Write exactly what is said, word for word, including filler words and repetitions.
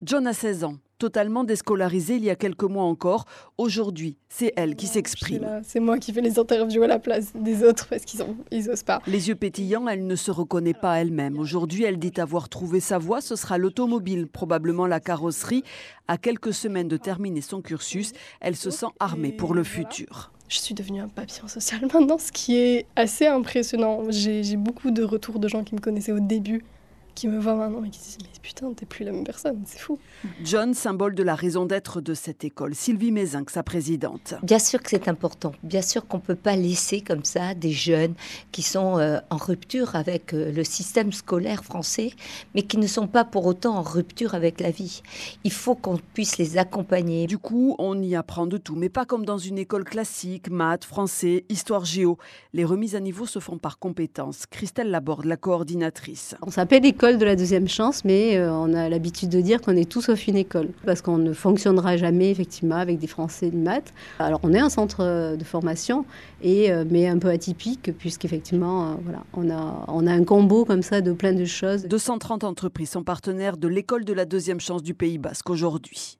John a seize ans, totalement déscolarisée il y a quelques mois encore. Aujourd'hui, c'est elle qui s'exprime. C'est moi qui fais les interviews à la place des autres parce qu'ils ont, ils osent pas. Les yeux pétillants, elle ne se reconnaît pas elle-même. Aujourd'hui, elle dit avoir trouvé sa voie. Ce sera l'automobile, probablement la carrosserie. À quelques semaines de terminer son cursus, elle se sent armée pour le futur. Je suis devenue un papillon social maintenant, ce qui est assez impressionnant. J'ai, j'ai beaucoup de retours de gens qui me connaissaient au début, qui me voient maintenant et qui disent « mais putain, t'es plus la même personne, c'est fou ». John, symbole de la raison d'être de cette école. Sylvie Mézinc, sa présidente. Bien sûr que c'est important. Bien sûr qu'on ne peut pas laisser comme ça des jeunes qui sont euh, en rupture avec euh, le système scolaire français, mais qui ne sont pas pour autant en rupture avec la vie. Il faut qu'on puisse les accompagner. Du coup, on y apprend de tout, mais pas comme dans une école classique, maths, français, histoire géo. Les remises à niveau se font par compétences. Christelle Laborde, la coordinatrice. On s'appelle l'école de la deuxième chance, mais euh, on a l'habitude de dire qu'on est tous sauf une école, parce qu'on ne fonctionnera jamais effectivement avec des Français de maths. Alors on est un centre de formation, et, euh, mais un peu atypique, puisqu'effectivement, euh, voilà, on a, on a un combo comme ça de plein de choses. deux cent trente entreprises sont partenaires de l'école de la deuxième chance du Pays Basque aujourd'hui.